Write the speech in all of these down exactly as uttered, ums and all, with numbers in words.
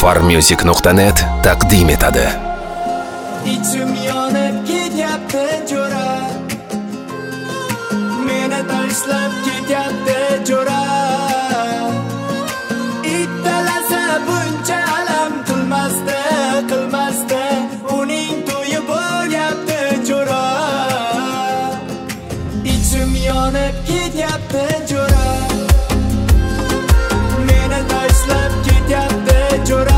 farmusic nuqta net taqdim etadi. İçim yonib ketyapti jo'ra, meni tashlab ketyapti jo'ra. Ittalasa buncha alam qilmasdi, qilmasdi, uning to'yi bo'lyapti jo'ra. İçim yonib ketyapti jo'ra, meni tashlab ketyapti jo'ra.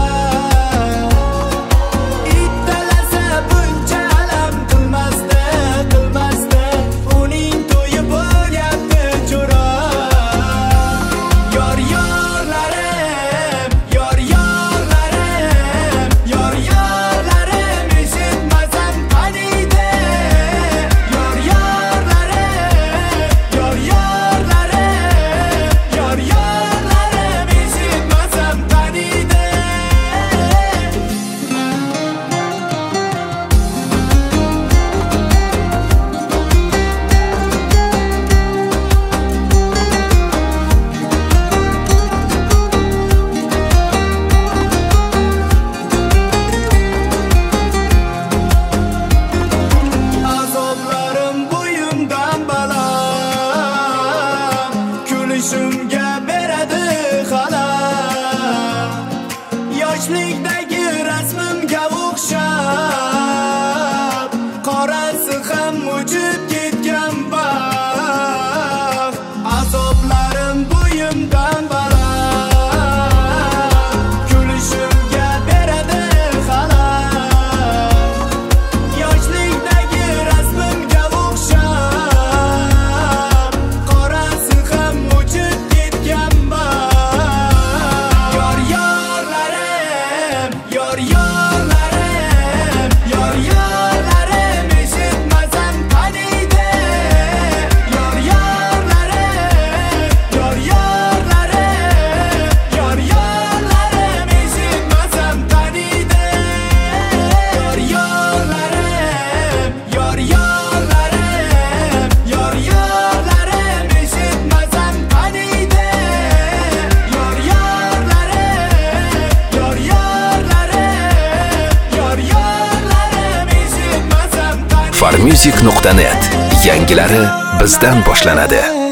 Kulishimga beradi xala, yoshlikdagi rasmimga o'xshab, qorasi ham o'chib ketgan baxt. Azoblarim bo'yimdan baland, kulishimga beradi xala, yoshlikdagi rasmimga o'xshab, qorasi ham o'chib ketgan baxt. Yor yorlarim, yor yorlarim, yor yorlarim, eshitmasam qaniydi. Yor yorlarim, yor yorlarim, yor yorlarim, eshitmasam qaniydi. Yor yorlarim, yor yorlarim, yor yorlarim, eshitmasam qaniydi. Yor yorlarim, yor yorlarim, yor yorlarim, eshitmasam qaniydi. farmusic nuqta net yangilari bizdan boshlanadi.